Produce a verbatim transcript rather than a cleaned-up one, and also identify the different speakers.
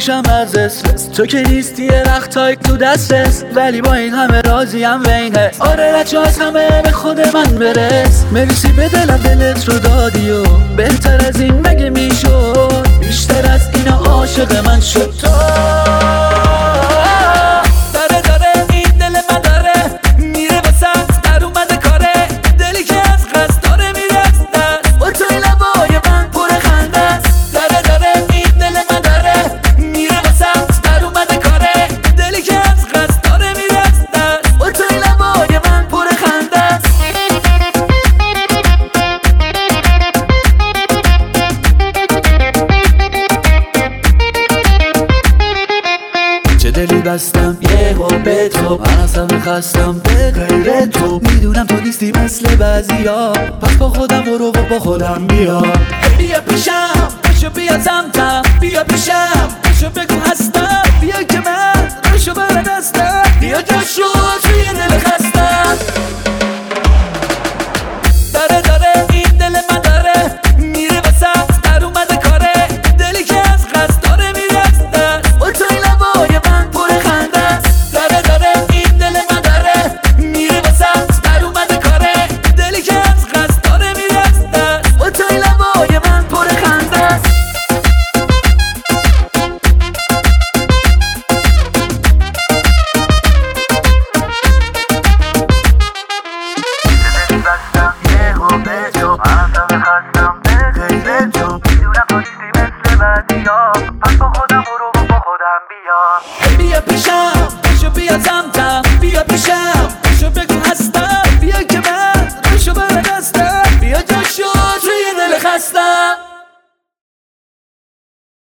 Speaker 1: میشم از استرس. تو که نیستی یه وقتایی تو دسترس، ولی با این همه راضیم و این حس. آره رچه از همه به خود من برس. مرسی به دلم دلت رو دادی و بهتر از این مگه میشد؟ بیشتر از اینا عاشق من شد تو. داره داره این دل من داره میره وسط در اومده کاره. دلی که از قصد داره میره از دست و توی لبای من پر خنده است. داره داره این دل من داره میره وسط در اومده کاره. دلی که از قصد داره میره از دست و توی لبای من پر خنده است. چه دلی بستم یه به تو، من اصلا خستم به غیر تو. میدونم تو نیستی مثل بعضیا، پس با خودم برو و با خودم بیا. بیا پیشم بشو بیا سمتم، بیا پیشم بشو بگو هستم. بیا که من بشو بر دستم، بیا جاشو توی دل خستم. داره داره این دل من داره میره وسط در اومده کاره. دلی که از قصد داره میره از دست و توی لبای من پر خنده است. داره داره این دل من داره میره وسط در اومده کاره. دلی که از قصد داره میره از دست و توی لبای من پر خنده است. بیا پیشم بشو بیا سمتم، بیا پیشم بشو بگو